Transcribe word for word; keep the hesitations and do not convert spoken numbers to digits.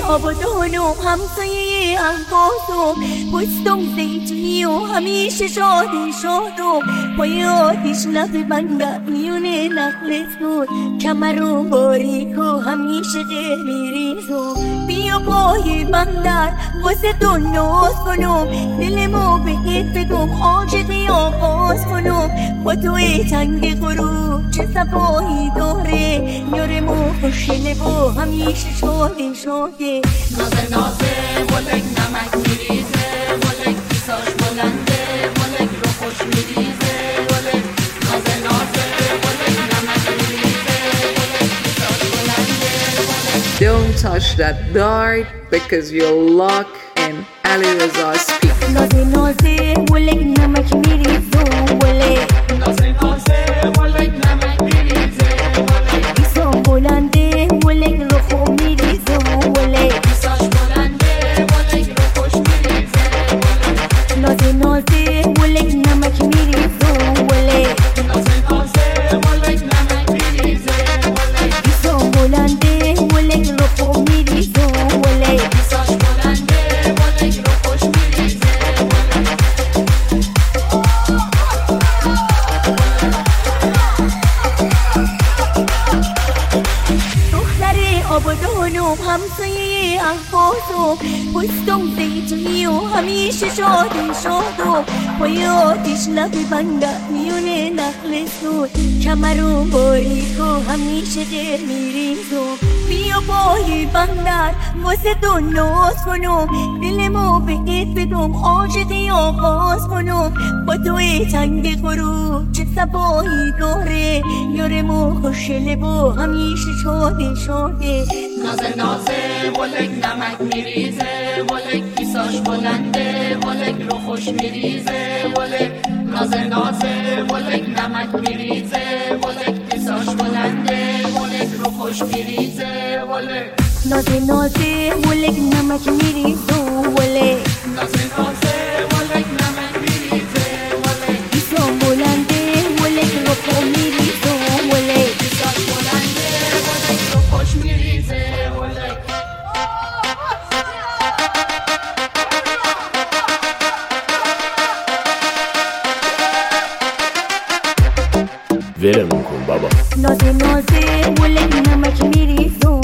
آبادان و همسایه انفاس و پستم زیتونی و همیشه شاد شاد و پای آتیش نبندم میونه نخلص بود کمر و باریک و همیشه قهمیریز و بیا پای بندر واسه تو ناز کنم دلمو بهت بگم عاشقی آغاز کنم با توی تنگ غروب چه صفایی داره یارمو خوشگله و همیشه شاده شاده نازه نازه ولک نمک میریزه ولک پیساش بلنده ولک رو خوش میریزه ولک نازه نازه ولک نمک میریزه ولک پیساش بلنده ولک. Don't touch that dart because you'll lock in Ali Reza's speak. نازه نازه ولک نمک میریزه ولک نازه نازه ولک نمک میریزه ولک پیساش بلنده ولک رو خوب میریزه ولک پیساش بلنده ولک رو خوش میریزه ولک نازه نازه ولک نمک میریزه ولک نازه نازه ولک نمک میریزه ولک پیساش بلنده ولک رو خوب میریزه ولک پیساش بلنده ولک رو خوش میریزه ولک. آبادان و همسایه انفاس و پستم زیتونی و همیشه شاد شاد و پای آتیش نبندم میونه نخلص بود کمر و باریک و همیشه قهمیریز و بیا پای بندر واسه تو ناز کنم دلمو بهت بگم عاشقی آغاز کنم با توی تنگ غروب چه صفایی داره یارمو خوشگله و همیشه شاده شاده نازه نازه ولک نمک میریزه ولک پیساش بلنده ولک رو خوش میریزه ولک نازه نازه ولک نمک میریزه ولک پیساش بلنده ولک رو خوش میریزه ولک نازه نازه ولک نمک میریزه ولک نازه نازه ولک نمک میریزه ولک پیساش بلنده ولک رو خوب میریزه ولک پیساش بلنده ولک رو خوش میریزه ولک. ولمون کن بابا. نازه نازه ولک نمک میریزه